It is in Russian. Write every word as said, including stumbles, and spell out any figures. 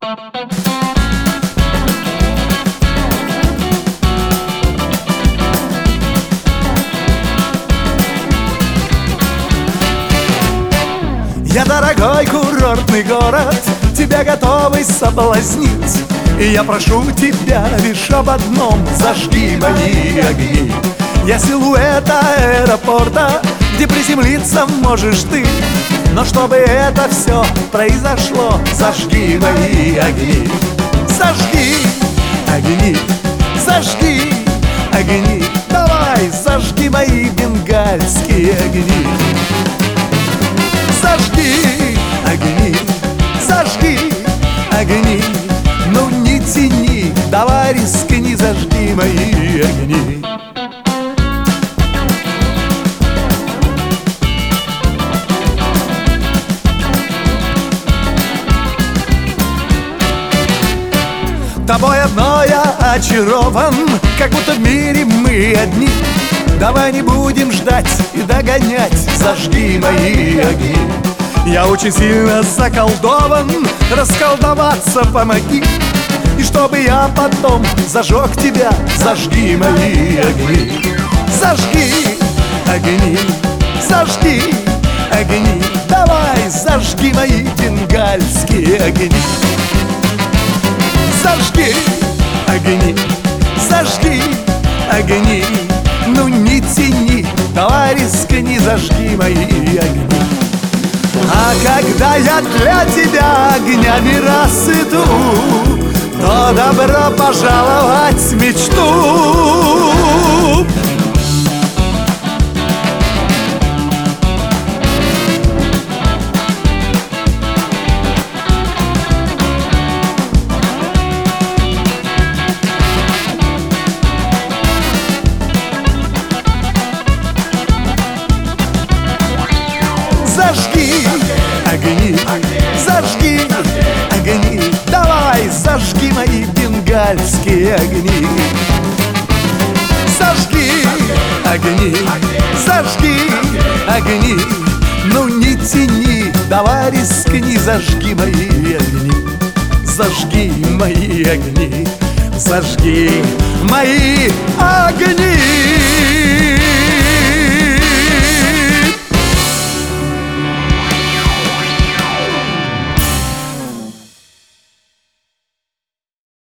Я, дорогой курортный город, тебя готовый соблазнить, и я прошу тебя лишь об одном: зажги мои огни. Я силуэт аэропорта, где приземлиться можешь ты, но чтобы это все произошло, зажги мои огни. Зажги огни, зажги огни, давай, зажги мои бенгальские огни. Зажги огни, зажги огни, ну не тяни, давай рискни, зажги мои огни. Тобой одной я очарован, как будто в мире мы одни. Давай не будем ждать и догонять, зажги мои огни. Я очень сильно заколдован, расколдоваться помоги. И чтобы я потом зажег тебя, зажги мои огни. Зажги огни, зажги огни, давай, зажги мои бенгальские огни. Зажги огни, зажги огни, ну не тяни, давай рискни, зажги мои огни. А когда я для тебя огнями рассыпу, то добро пожаловать в мечту. Зажги огни, зажги огни, давай, зажги мои бенгальские огни. Зажги огни, зажги огни, ну не тяни, давай рискни, зажги мои огни. Зажги мои огни, зажги мои огни.